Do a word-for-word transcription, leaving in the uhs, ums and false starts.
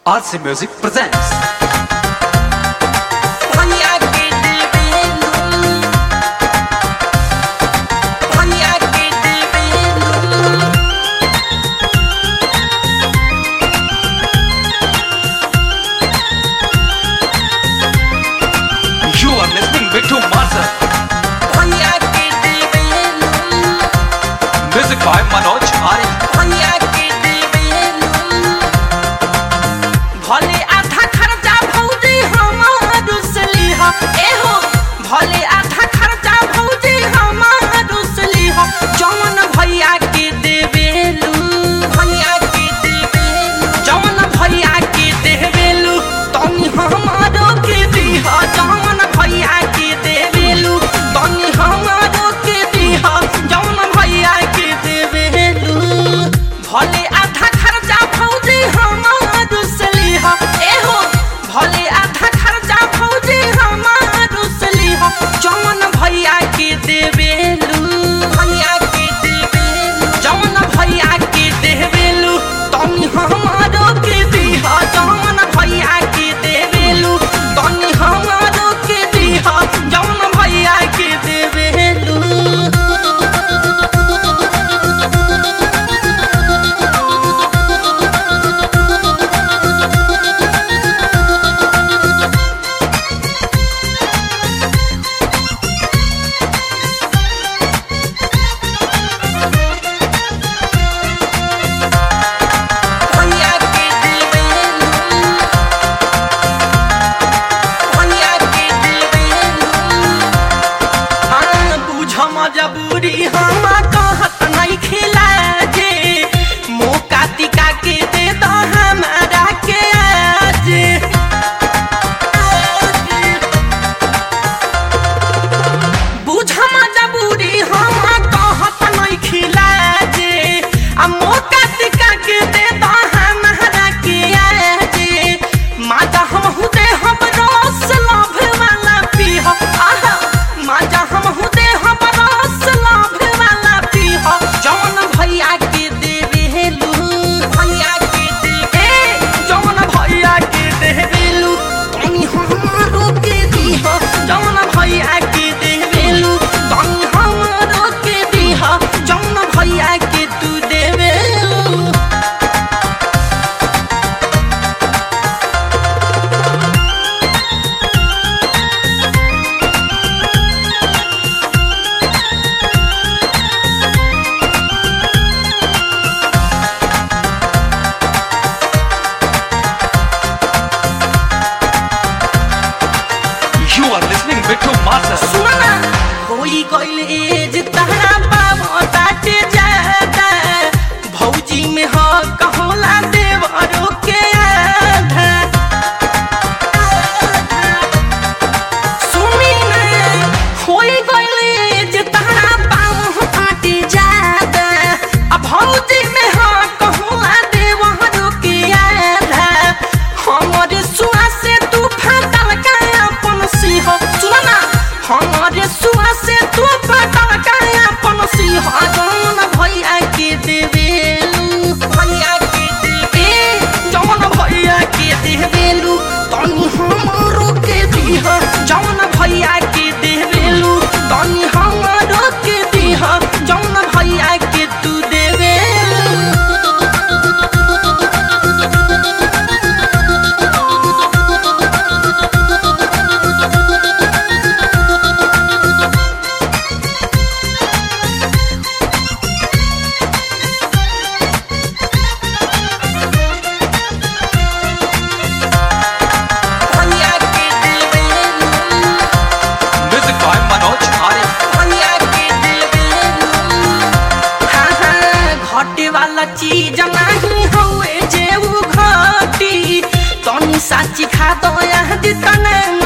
R C Music presents You are listening Bittu Marza. Music by Manoj Arya. भले आधा खर्चा भौजी हमार रुसली हो एहो भले आधा खर्चा भौजी हमार रुसली हो जौन भैया के देवेलू भैया के देवेलू जौन भैया के देवेलू तनी हमारो के दीहा जौन भैया के देवेलू तनी हमारो के दीहा जौन भैया के देवेलू भले आधा खर्चा भौजी हमार रुसली हो एहो भले आधा खर्चा भौजी हमार रुसली हो जौन भैया के देवेलू भैया के देवेलू जौन भैया के देवेलू तनी हमारो के दीहा जौन भैया के देवेलू तनी हमारो के दीहा जौन भैया के देवेलू भैया के देवेलू भैया के देवेलू हाँ बुझ मजबूरी हम कहत नहीं खिला जे मौका टिका के दे दो हमारा के आज बुझ मजबूरी हम कहत नहीं खिला जे आ मौका टिका के दे दो हमारा के आज माजा हम हुदे हम रस लाभ वाला पीह आहा माजा हम हुदे हम रस लाभ वाला पीह जौन भैया के देवेलू भैया के देवे जौन भैया के देवेलू तनी हमारो के दीह जौन भैया के देवेलू तनी हमारो के दीह जौन भैया के तू देवेलू You are listening Bittu Marza. सुनना होई गइल एज तहरा बाबा ताटे जाता भौजी में ह कहोला देवरो के आधा सुनी ना होई गइल एज तहरा बाबा ताटे जाता आ भौजी में ह कहोला देवरो के आधा हमरे सुआ से तू फाटल का अपन सिंह सुनना हमारे सुआ से तू फाटल का अपन सिंह जौन भैया के देवेलू भैया के देवे जौन भैया के देवेलू तनी हमारो के दीह जौन भैया के देवेलू तनी हमारो के दीह जौन भैया के तू देवेलू भैया के देवेलू Music by Manoj Arya. भैया के देवेलू हाँ हाँ घटे वाला चीज नहीं हुए जे उ घटी तनी साची खा दो यहाँ दी तने